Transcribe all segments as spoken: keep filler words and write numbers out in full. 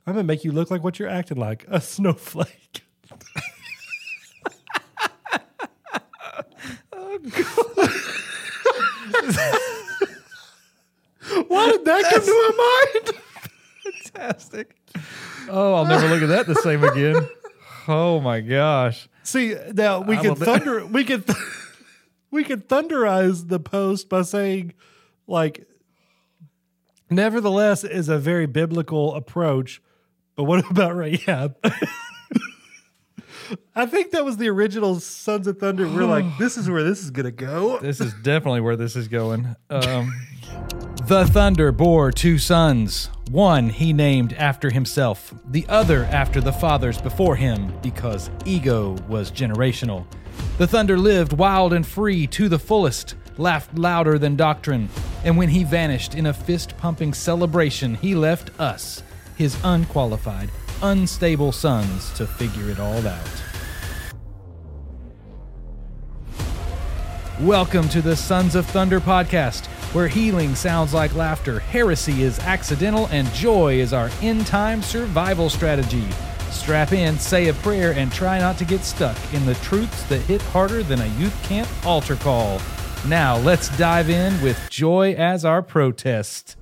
I'm going to make you look like what you're acting like, a snowflake. Oh, God. Why did that come to my mind? Fantastic. Oh, I'll never look at that the same again. Oh, my gosh. See, now we I can will- thunder, we can, th- we can thunderize the post by saying, like, nevertheless is a very biblical approach. But what about Rahab? I think that was the original Sons of Thunder. We're like, this is where this is going to go. This is definitely where this is going. Um, the Thunder bore two sons. One he named after himself, the other after the fathers before him, because ego was generational. The Thunder lived wild and free to the fullest, laughed louder than doctrine, and when he vanished in a fist-pumping celebration, he left us, his unqualified, unstable sons, to figure it all out. Welcome to the Sons of Thunder podcast, where healing sounds like laughter, heresy is accidental, and joy is our end-time survival strategy. Strap in, say a prayer, and try not to get stuck in the truths that hit harder than a youth camp altar call. Now, let's dive in with joy as our protest.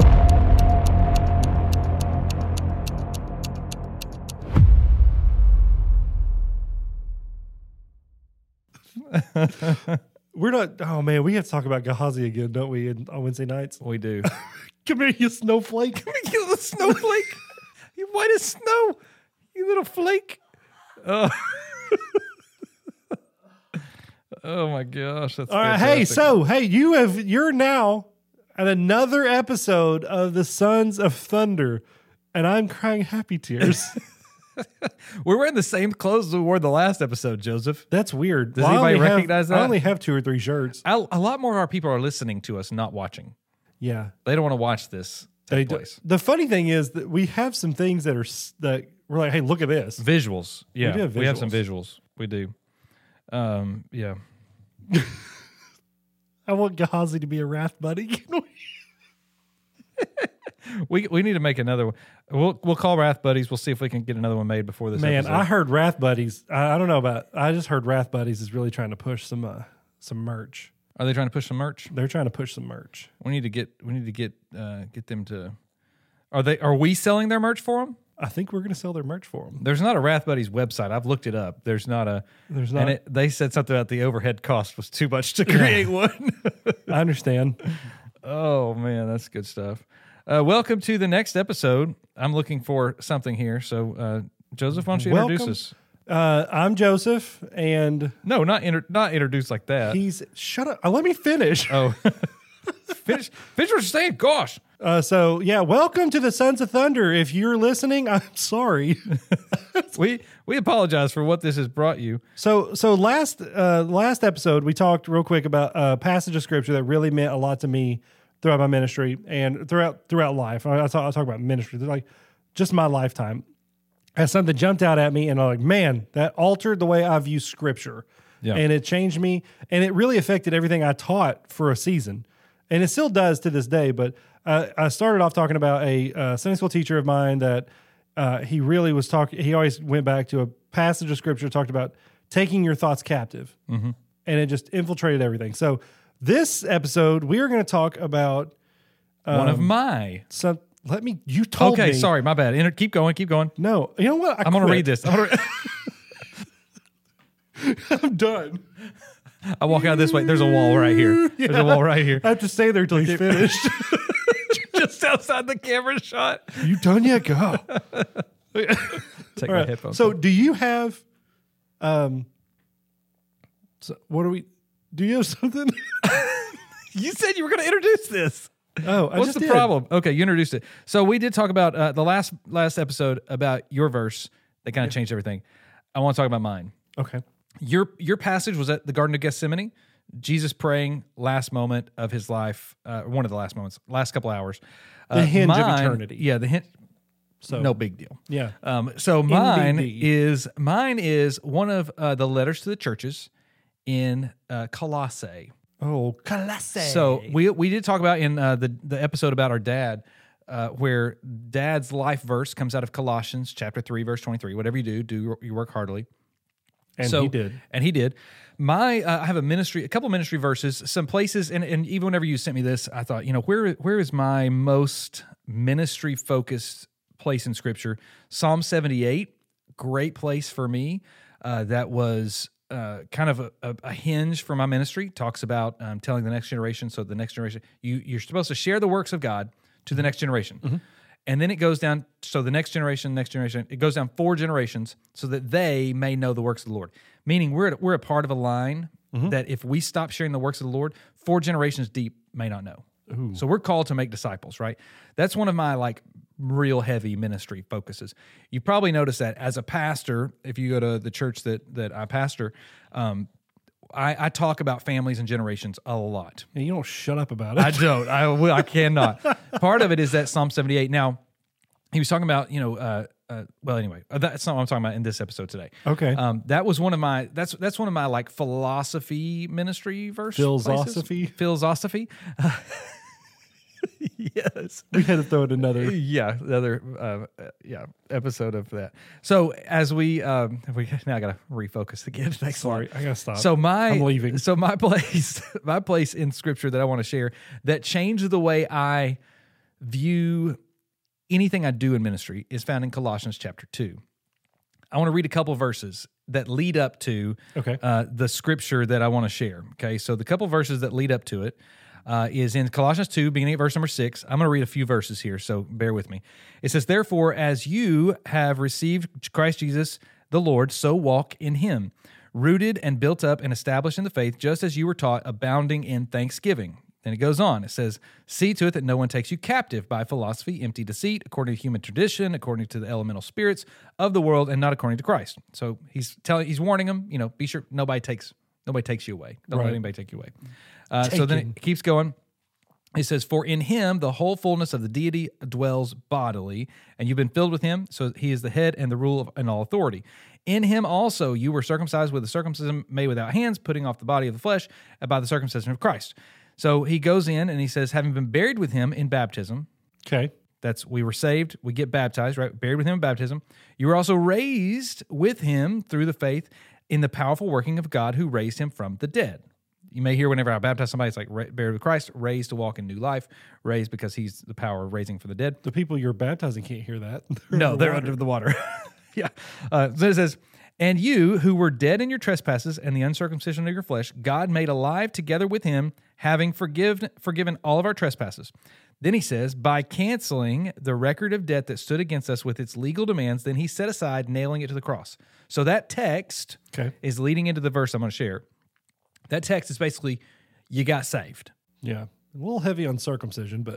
We're not, oh man, we have to talk about Gehazi again, don't we, in, on Wednesday nights? We do. Come here, you snowflake. You little snowflake. You white as snow. You little flake. Oh, oh my gosh. That's All right, hey, fantastic. so, hey, you have, you're now at another episode of the Sons of Thunder, and I'm crying happy tears. We're wearing the same clothes as we wore the last episode, Joseph. That's weird. Does Well, I anybody only have- recognize that? I only have two or three shirts. A, a lot more of our people are listening to us, not watching. Yeah. They don't want to watch this They take do. place. The funny thing is that we have some things that are, s- that we're like, hey, look at this. Visuals. Yeah, do have we have some visuals. visuals. We do. Um, yeah. I want Gehazi to be a wrath buddy. Can we- We we need to make another one. We'll we'll call Wrath Buddies. We'll see if we can get another one made before this Man, episode. I heard Wrath Buddies. I, I don't know about. I just heard Wrath Buddies is really trying to push some uh, some merch. Are they trying to push some merch? They're trying to push some merch. We need to get we need to get uh, get them to. Are they? Are we selling their merch for them? I think we're going to sell their merch for them. There's not a Wrath Buddies website. I've looked it up. There's not a. There's not. And it, they said something about the overhead cost was too much to create one. I understand. Oh man, that's good stuff. Uh, welcome to the next episode. I'm looking for something here. So, uh, Joseph, why don't you introduce Welcome. us? Uh, I'm Joseph, and No, not inter- not introduced like that. he's shut up. Uh, let me finish. Oh, finish, finish what you're saying. Gosh. Uh, so yeah, welcome to the Sons of Thunder. If you're listening, I'm sorry. We we apologize for what this has brought you. So so last uh, last episode we talked real quick about a passage of scripture that really meant a lot to me throughout my ministry and throughout throughout life. I, I, talk, I talk about ministry, like just my lifetime. As something jumped out at me, and I'm like, man, that altered the way I view scripture, Yeah. and it changed me, and it really affected everything I taught for a season, and it still does to this day. But uh, I started off talking about a uh, Sunday school teacher of mine that uh, he really was talking. He always went back to a passage of scripture, talked about taking your thoughts captive, Mm-hmm. and it just infiltrated everything. So this episode, we are going to talk about One of um, my. some. Let me. You told Okay, me. sorry, my bad. Inter- keep going, keep going. No, you know what? I I'm going to quit. read this. I'm, gonna, I'm done. I walk out this way. There's a wall right here. There's a wall right here. I have to stay there till he's finished. Just outside the camera shot. You done yet? Go. Take All my right. headphones So, off. do you have? Um. So what do we? Do you have something? You said you were going to introduce this. Oh, I What's just the did. problem? Okay, you introduced it. So we did talk about uh, the last last episode about your verse that kind of changed everything. I want to talk about mine. Okay. Your your passage was at the Garden of Gethsemane. Jesus praying last moment of his life, uh, one of the last moments, last couple hours. Uh, The hinge of mine- eternity. Yeah, the hinge. So No big deal. Yeah. Um, so mine N B D. is mine is one of uh, the letters to the churches in uh, Colossae. Oh, Colossae. So we we did talk about in uh, the the episode about our dad. uh, where Dad's life verse comes out of Colossians chapter three, verse twenty-three. Whatever you do, do your work heartily. And so, he did. And he did. My, uh, I have a ministry, a couple ministry verses, some places, and, and even whenever you sent me this, I thought, you know, where where is my most ministry focused place in Scripture? Psalm seventy-eight, great place for me. Uh, that was uh, kind of a, a, a hinge for my ministry. Talks about um, telling the next generation. So the next generation, you you're supposed to share the works of God to the next generation. Mm-hmm. And then it goes down, so the next generation, next generation, it goes down four generations so that they may know the works of the Lord. Meaning we're we're a part of a line mm-hmm. that if we stop sharing the works of the Lord, four generations deep may not know. Ooh. So we're called to make disciples, right? That's one of my like real heavy ministry focuses. You probably noticed that as a pastor, if you go to the church that that I pastor, um, I, I talk about families and generations a lot. And you don't shut up about it. I don't. I will. I cannot. Part of it is that Psalm seventy-eight. Now, he was talking about, you know, uh, uh, well, anyway, that's not what I'm talking about in this episode today. Okay. Um, that was one of my, that's that's one of my, like, philosophy ministry verse Philosophy? places. Philosophy. Yes. We had to throw in another. Yeah, another uh, yeah episode of that. So as we, um, we now I got to refocus again. Thanks Sorry, a lot. I got to stop. So my, I'm leaving. So my place, my place in Scripture that I want to share that changed the way I view anything I do in ministry is found in Colossians chapter two. I want to read a couple verses that lead up to okay. uh, the Scripture that I want to share. Okay, so the couple verses that lead up to it. Uh, is in Colossians two, beginning at verse number six. I'm going to read a few verses here, so bear with me. It says, "Therefore, as you have received Christ Jesus the Lord, so walk in him, rooted and built up and established in the faith, just as you were taught, abounding in thanksgiving." Then it goes on. It says, "See to it that no one takes you captive by philosophy, empty deceit, according to human tradition, according to the elemental spirits of the world, and not according to Christ." So he's telling, he's warning them, you know, be sure nobody takes nobody takes you away. Don't right. let anybody take you away. Uh, so then it keeps going. It says, "For in him the whole fullness of the deity dwells bodily, and you've been filled with him, so he is the head and the rule of and all authority. In him also you were circumcised with a circumcision made without hands, putting off the body of the flesh by the circumcision of Christ." So he goes in and he says, having been buried with him in baptism. Okay. That's, we were saved, we get baptized, right? Buried with him in baptism. You were also raised with him through the faith in the powerful working of God who raised him from the dead. You may hear whenever I baptize somebody, it's like buried with Christ, raised to walk in new life, raised because he's the power of raising from the dead. The people you're baptizing can't hear that. They're no, they're under the water. Yeah. Uh, so it says, "And you who were dead in your trespasses and the uncircumcision of your flesh, God made alive together with him, having forgiven, forgiven all of our trespasses." Then he says, "By canceling the record of debt that stood against us with its legal demands, then he set aside, nailing it to the cross." So that text okay. is leading into the verse I'm going to share. That text is basically, you got saved. Yeah. A little heavy on circumcision, but...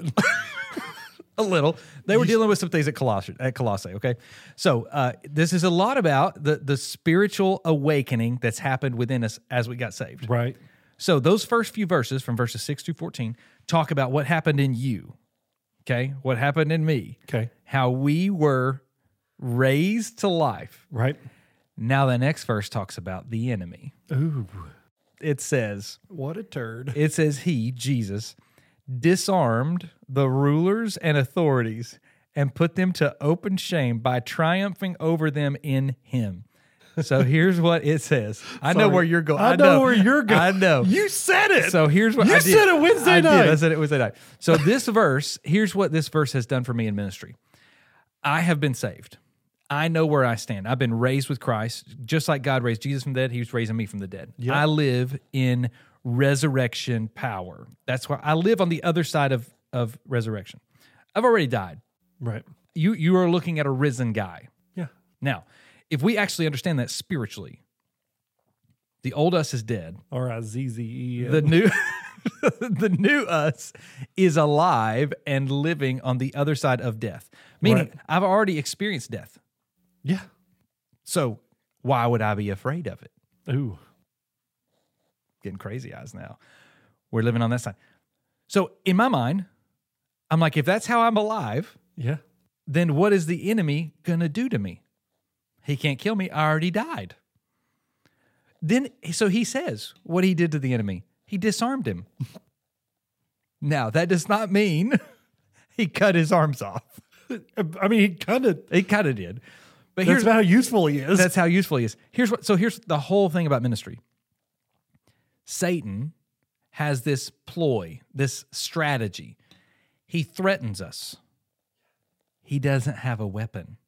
A little. They were dealing with some things at Colossae, at Colossae okay? So uh, this is a lot about the, the spiritual awakening that's happened within us as we got saved. Right. So those first few verses, from verses six through fourteen, talk about what happened in you, okay? What happened in me. Okay. How we were raised to life. Right. Now the next verse talks about the enemy. Ooh. It says... What a turd. It says he, Jesus, disarmed the rulers and authorities and put them to open shame by triumphing over them in him. So here's what it says. I Sorry. know where you're going. I, I know, know where you're going. I know. You said it. So here's what you I did. said it Wednesday I night. Did. I said it Wednesday night. So this verse, here's what this verse has done for me in ministry. I have been saved. I know where I stand. I've been raised with Christ. Just like God raised Jesus from the dead, he was raising me from the dead. Yep. I live in resurrection power. That's why I live on the other side of, of resurrection. I've already died. Right. You you are looking at a risen guy. Yeah. Now, if we actually understand that spiritually, the old us is dead. R I Z Z E. The new the new us is alive and living on the other side of death. Meaning, Right. I've already experienced death. Yeah. So why would I be afraid of it? Ooh. Getting crazy eyes now. We're living on that side. So in my mind, I'm like, if that's how I'm alive, Yeah. then what is the enemy going to do to me? He can't kill me. I already died. Then, so he says what he did to the enemy. He disarmed him. Now, that does not mean he cut his arms off. I mean, he kind of. He kind of did. But That's here's about how useful he is. That's how useful he is. Here's what. So here's the whole thing about ministry. Satan has this ploy, this strategy. He threatens us. He doesn't have a weapon.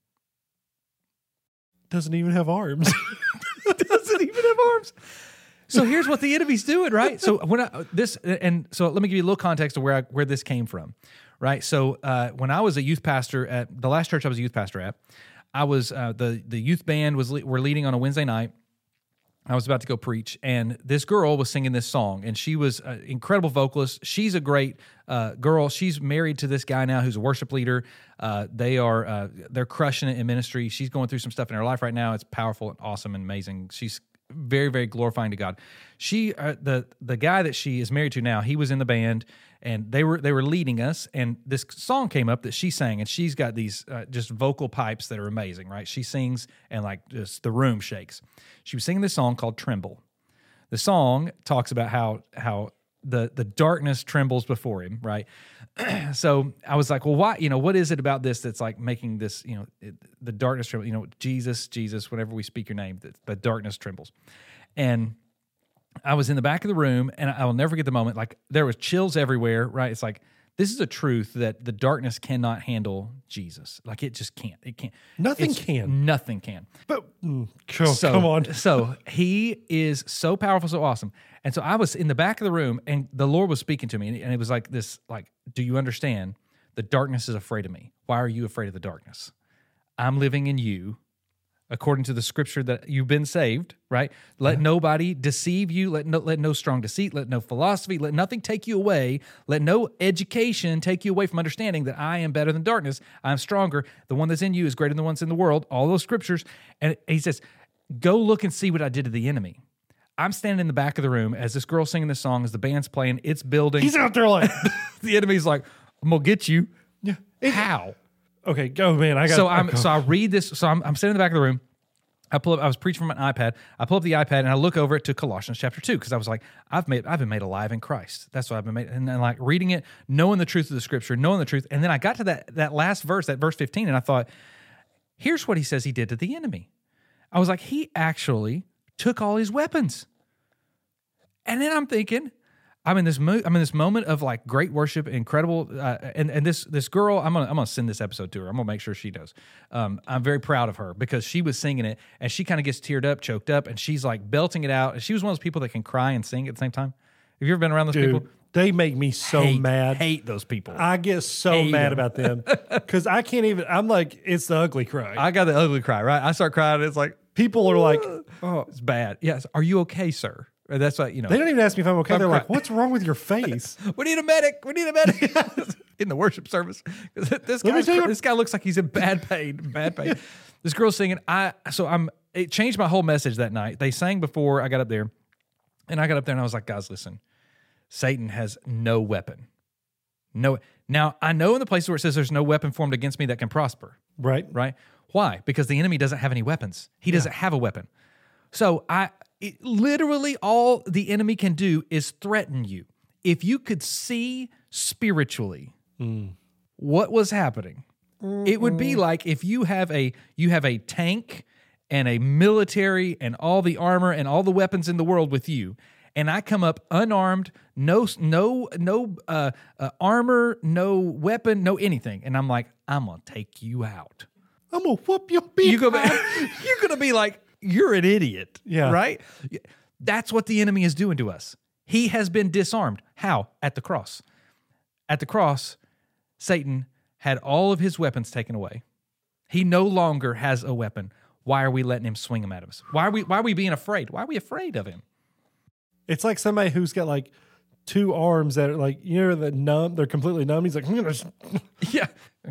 Doesn't even have arms. Doesn't even have arms. So here's what the enemy's doing, right? So when I this and so let me give you a little context of where I, where this came from, right? So uh, when I was a youth pastor at the last church I was a youth pastor at, I was uh, the the youth band was le- were leading on a Wednesday night. I was about to go preach, and this girl was singing this song, and she was an incredible vocalist. She's a great uh, girl. She's married to this guy now who's a worship leader. Uh, they are uh, they're crushing it in ministry. She's going through some stuff in her life right now. It's powerful and awesome and amazing. She's very, very glorifying to God. She uh, the the guy that she is married to now, he was in the band, and they were they were leading us, and this song came up that she sang, and she's got these uh, just vocal pipes that are amazing, right? She sings, and like just the room shakes. She was singing this song called "Tremble." The song talks about how how the the darkness trembles before him, right? So I was like, well, why? You know, what is it about this that's like making this? You know, it, the darkness tremble. You know, Jesus, Jesus. Whenever we speak your name, the, the darkness trembles, and I was in the back of the room, and I will never forget the moment. Like there was chills everywhere, right? It's like this is a truth that the darkness cannot handle Jesus. Like it just can't. It can't. Nothing It's- can. Nothing can. But mm, oh, So, come on. so he is so powerful, so awesome. And so I was in the back of the room, and the Lord was speaking to me, and it was like this, like, do you understand? The darkness is afraid of me. Why are you afraid of the darkness? I'm living in you, according to the scripture that you've been saved, right? Let yeah. nobody deceive you. Let no, let no strong deceit, let no philosophy, let nothing take you away. Let no education take you away from understanding that I am better than darkness. I'm stronger. The one that's in you is greater than the ones in the world. All those scriptures. And he says, go look and see what I did to the enemy. I'm standing in the back of the room as this girl's singing this song, as the band's playing, it's building. He's out there like, the enemy's like, I'm gonna get you. Yeah. How? Okay, go, man. I got. So I'm so I read this. So I'm I'm sitting in the back of the room. I pull up. I was preaching from an iPad. I pull up the iPad and I look over it to Colossians chapter two because I was like, I've made I've been made alive in Christ. That's what I've been made. And then like reading it, knowing the truth of the scripture, knowing the truth. And then I got to that that last verse, that verse fifteen, and I thought, here's what he says he did to the enemy. I was like, he actually took all his weapons. And then I'm thinking, I'm in this mo- I'm in this moment of like great worship, incredible, uh, and and this this girl, I'm gonna I'm gonna send this episode to her. I'm gonna make sure she does. Um, I'm very proud of her because she was singing it, and she kind of gets teared up, choked up, and she's like belting it out. And she was one of those people that can cry and sing at the same time. Have you ever been around those Dude, people? They make me so hate, mad. Hate those people. I get so Hate mad them. about them because I can't even. I'm like, it's the ugly cry. I got the ugly cry, right? I start crying. And it's like, People are like, oh, it's bad. Yes. Are you okay, sir? Or that's what you know. they don't even ask me if I'm okay. I'm They're cry- like, what's wrong with your face? We need a medic. We need a medic in the worship service. This Let me guy, tell you what- this guy looks like he's in bad pain. Bad pain. This girl's singing. I so I'm. It changed my whole message that night. They sang before I got up there, and I got up there and I was like, guys, listen. Satan has no weapon. No. Now I know in the places where it says there's no weapon formed against me that can prosper. Right. Right. Why? Because the enemy doesn't have any weapons. He doesn't have a weapon. So I. It, literally all the enemy can do is threaten you. If you could see spiritually mm. what was happening, Mm-mm. it would be like if you have a you have a tank and a military and all the armor and all the weapons in the world with you, and I come up unarmed, no no no uh, uh, armor, no weapon, no anything, and I'm like, I'm gonna take you out. I'm gonna whoop your beat. You go back, you're gonna be like, you're an idiot. Yeah. Right? That's what the enemy is doing to us. He has been disarmed. How? At the cross. At the cross, Satan had all of his weapons taken away. He no longer has a weapon. Why are we letting him swing them at us? Why are we why are we being afraid? Why are we afraid of him? It's like somebody who's got like two arms that are like, you know, that numb, they're completely numb. He's like, I'm gonna Yeah.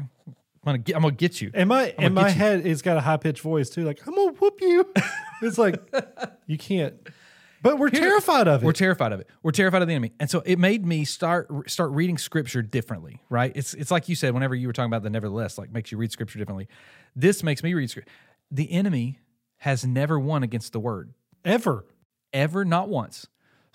I'm gonna get, I'm gonna get you. And my in my head, it's got a high pitched voice too. Like, I'm gonna whoop you. It's like you can't. But we're Here, terrified of it. We're terrified of it. We're terrified of the enemy, and so it made me start start reading Scripture differently. Right? It's it's like you said. Whenever you were talking about the nevertheless, like makes you read Scripture differently. This makes me read Scripture. The enemy has never won against the Word ever, ever, not once.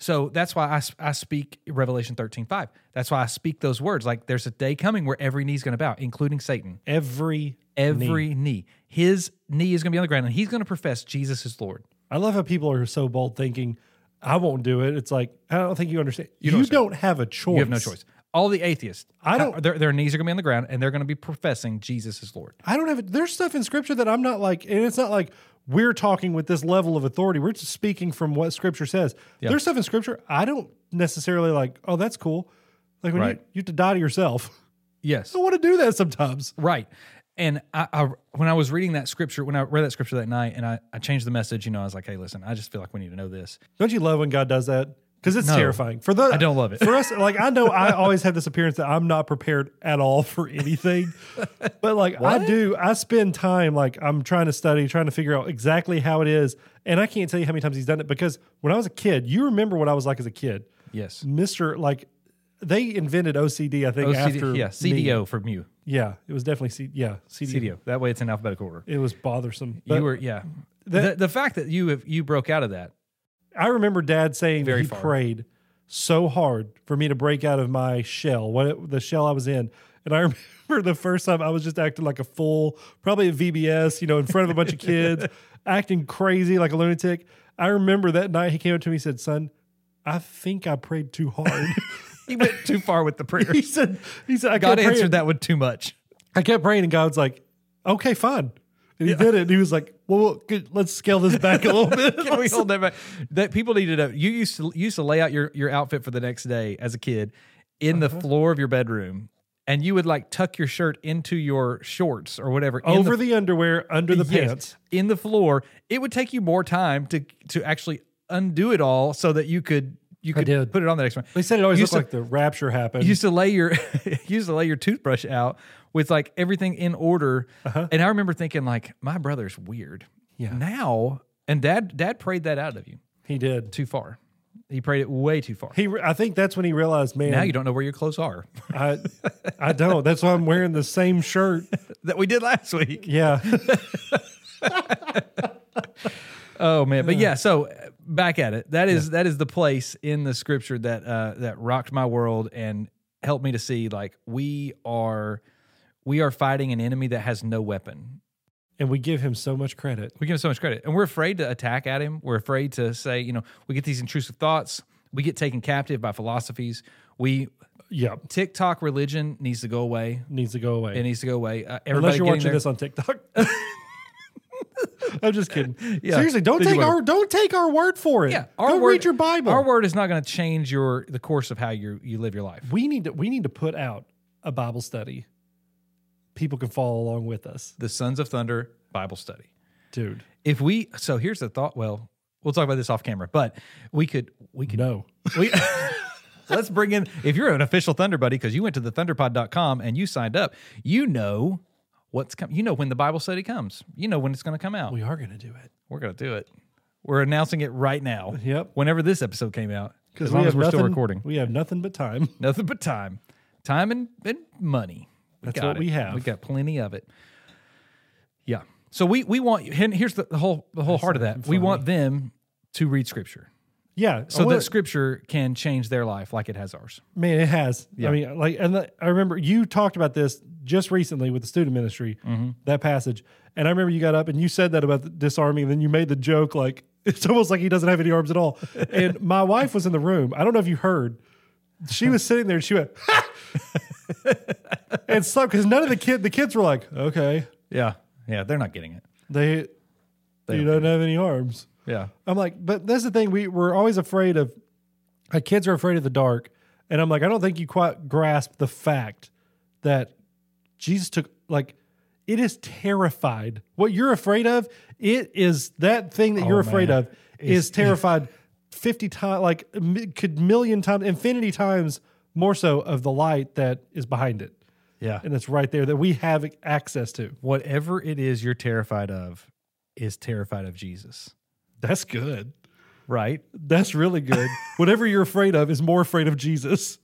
So that's why I, s- I speak Revelation thirteen five. That's why I speak those words. Like there's a day coming where every knee's going to bow, including Satan. Every Every knee. knee. His knee is going to be on the ground, and he's going to profess Jesus is Lord. I love how people are so bold thinking, I won't do it. It's like, I don't think you understand. You, don't don't have a choice. You have no choice. All the atheists, I don't- their, their knees are going to be on the ground, and they're going to be professing Jesus is Lord. I don't have it. There's stuff in scripture that I'm not like, and it's not like we're talking with this level of authority. We're just speaking from what scripture says. There's stuff in scripture I don't necessarily like, oh, that's cool. Like when Right. you, you have to die to yourself. Yes. I want to do that sometimes. Right. And I, I, when I was reading that scripture, when I read that scripture that night, and I, I changed the message, you know, I was like, hey, listen, I just feel like we need to know this. Don't you love when God does that? Because it's No. terrifying. For the, I don't love it. For us, like I know I always have this appearance that I'm not prepared at all for anything. But like I do, I spend time like I'm trying to study, trying to figure out exactly how it is. And I can't tell you how many times he's done it because when I was a kid, you remember what I was like as a kid. Yes. Mister Like they invented O C D, I think, O C D, after yeah, C D O me. from you. Yeah, it was definitely C yeah, C D O. C D O. That way it's in alphabetical order. It was bothersome. But You were, yeah. that- the, the fact that you have, you broke out of that. I remember Dad saying Very that he far. prayed so hard for me to break out of my shell, what it, the shell I was in. And I remember the first time I was just acting like a fool, probably at V B S, you know, in front of a bunch of kids, acting crazy like a lunatic. I remember that night he came up to me and said, son, I think I prayed too hard. He went too far with the prayer. he said, he said, I God kept praying. answered that with too much. I kept praying and God's like, okay, fine. And he did it. And he was like, well, good, let's scale this back a little bit. Can we hold that back? That people need to know. You used to you used to lay out your, your outfit for the next day as a kid in the floor of your bedroom, and you would like tuck your shirt into your shorts or whatever in Over the, underwear, under the yes, pants. in the floor. It would take you more time to to actually undo it all so that you could you could did. put it on the next one. They said it always You looked used to- like the rapture happened. You used to lay your you used to lay your toothbrush out with like everything in order. Uh-huh. And I remember thinking like, my brother's weird. Yeah. Now, and dad dad prayed that out of you he did. too far. He prayed it way too far. He, re- I think that's when he realized, man, Now you don't know where your clothes are I, I don't. That's why I'm wearing the same shirt. that we did last week. Yeah. Oh man, but yeah. So uh, back at it. That is that is the place in the scripture that uh, that rocked my world and helped me to see like we are we are fighting an enemy that has no weapon. And we give him so much credit. We give him so much credit, and we're afraid to attack at him. We're afraid to say, you know, we get these intrusive thoughts. We get taken captive by philosophies. We Yeah. TikTok religion needs to go away. Needs to go away. It needs to go away. Uh, Unless everybody you're getting watching there- this on TikTok. I'm just kidding. Yeah. Seriously, don't Do you take wanna- our don't take our word for it. Yeah, Go word, read your Bible. Our word is not going to change your the course of how you you live your life. we need to we need to put out a Bible study. People can follow along with us. The Sons of Thunder Bible study. Dude. If we so here's the thought. Well, we'll talk about this off camera, but we could we could No. we let's bring in if you're an official Thunder buddy because you went to the thunderpod dot com and you signed up. You know what's coming. You know when the Bible study comes. You know when it's going to come out. We are gonna do it. We're going to do it. We're announcing it right now. Yep. Whenever this episode came out, as we long as have we're still nothing- recording. We have nothing but time. Nothing but time, time and, and money. We That's got what it. we have. We got plenty of it. Yeah. So we we want. And here's the, the whole the whole heart of that. We want them to read Scripture Yeah. so I wanna- that Scripture can change their life like it has ours. Man, it has. Yeah. I mean, like, and the, I remember you talked about this just recently with the student ministry, Mm-hmm. that passage. And I remember you got up and you said that about the disarming, and then you made the joke like it's almost like he doesn't have any arms at all. And my wife was in the room. I don't know if you heard. She was sitting there and she went, ha! And so because none of the kid, the kids were like, okay, Yeah. Yeah. They're not getting it. they, They you don't don't have any arms. Yeah. I'm like, but that's the thing. We we're always afraid of. Our kids are afraid of the dark, and I'm like, I don't think you quite grasp the fact that Jesus took like it is terrified. What you're afraid of, it is that thing that Oh, you're afraid man. of is terrified fifty times, like a mi- could million times, infinity times more so of the light that is behind it, Yeah. and it's right there that we have access to. Whatever it is you're terrified of is terrified of Jesus. That's good. Right? That's really good. Whatever you're afraid of is more afraid of Jesus.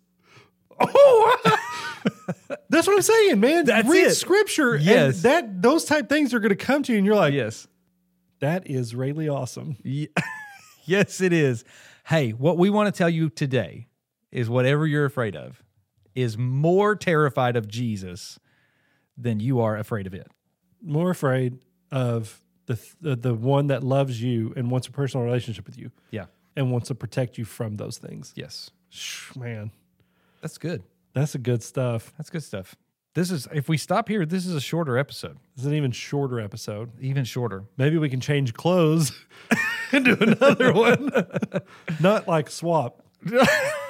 Oh, that's what I'm saying, man. That's Read it. scripture. Yes. And that those type things are going to come to you, and you're like, Yes. that is really awesome. Ye- yes, it is. Hey, what we want to tell you today is whatever you're afraid of is more terrified of Jesus than you are afraid of it. More afraid of the, the the one that loves you and wants a personal relationship with you. Yeah. And wants to protect you from those things. Yes. Shh, man, That's good. that's the good stuff. That's good stuff. This is, if we stop here, this is a shorter episode, It's an even shorter episode. even shorter. Maybe we can change clothes and do another one. Not like swap. That'd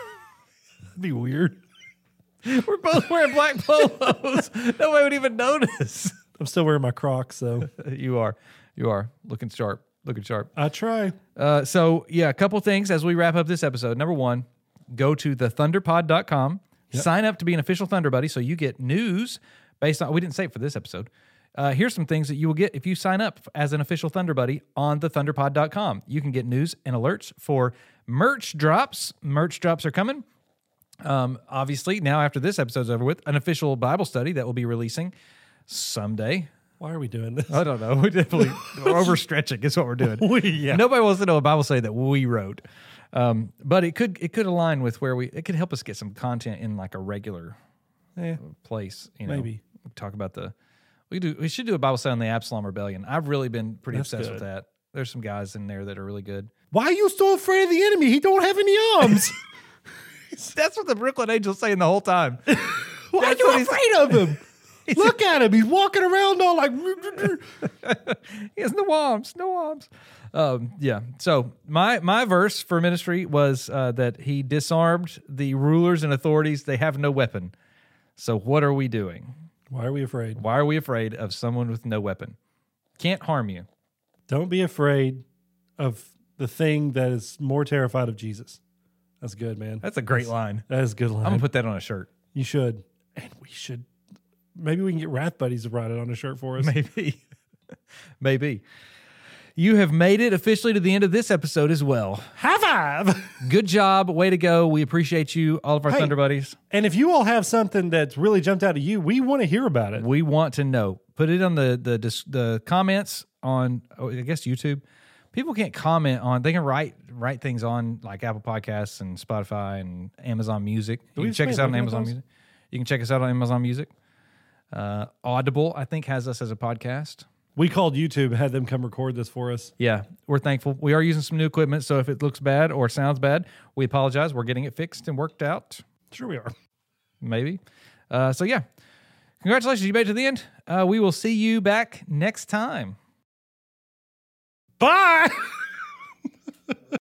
be weird. We're both wearing black polos. Nobody would even notice. I'm still wearing my Crocs, so You are. You are. Looking sharp. Looking sharp. I try. Uh, so, yeah, a couple things as we wrap up this episode. Number one, go to the thunderpod dot com. Yep. Sign up to be an official Thunder Buddy so you get news based on, we didn't say it for this episode. Uh, here's some things that you will get if you sign up as an official Thunder Buddy on the thunderpod dot com. You can get news and alerts for merch drops. Merch drops are coming. Um, obviously, now after this episode's over with, an official Bible study that will be releasing someday. Why are we doing this? I don't know. We definitely we're overstretching is what we're doing. We, yeah. Nobody wants to know a Bible study that we wrote. Um, but it could it could align with where we it could help us get some content in like a regular Eh, place. You know, Maybe. talk about the we do we should do a Bible study on the Absalom rebellion. I've really been pretty That's obsessed with good. that. There's some guys in there that are really good. why are you so afraid of the enemy? He don't have any arms. That's what the Brooklyn Angels saying the whole time. Why are That's you what he's- afraid of him? Look at him. He's walking around all like. He has no arms, no arms. Um, yeah. So my my verse for ministry was uh, that he disarmed the rulers and authorities. They have no weapon. So what are we doing? Why are we afraid? Why are we afraid of someone with no weapon? Can't harm you. Don't be afraid of the thing that is more terrified of Jesus. That's good, man. That's a great line. That is a good line. I'm gonna put that on a shirt. You should. And we should. Maybe we can get Wrath Buddies to write it on a shirt for us. Maybe. Maybe. You have made it officially to the end of this episode as well. High five. Good job. Way to go. We appreciate you, all of our Hey. Thunder Buddies. And if you all have something that's really jumped out at you, we want to hear about it. We want to know. Put it on the the dis- the comments on, oh, I guess, YouTube. People can't comment on. They can write write things on like Apple Podcasts and Spotify and Amazon Music. You we can check us explain out on what Amazon those? Music. You can check us out on Amazon Music. Uh, Audible, I think, has us as a podcast. We called YouTube, had them come record this for us. Yeah, we're thankful. We are using some new equipment, so if it looks bad or sounds bad, we apologize. We're getting it fixed and worked out. Sure we are. Maybe. Uh, so yeah, congratulations, you made it to the end. Uh, we will see you back next time. Bye.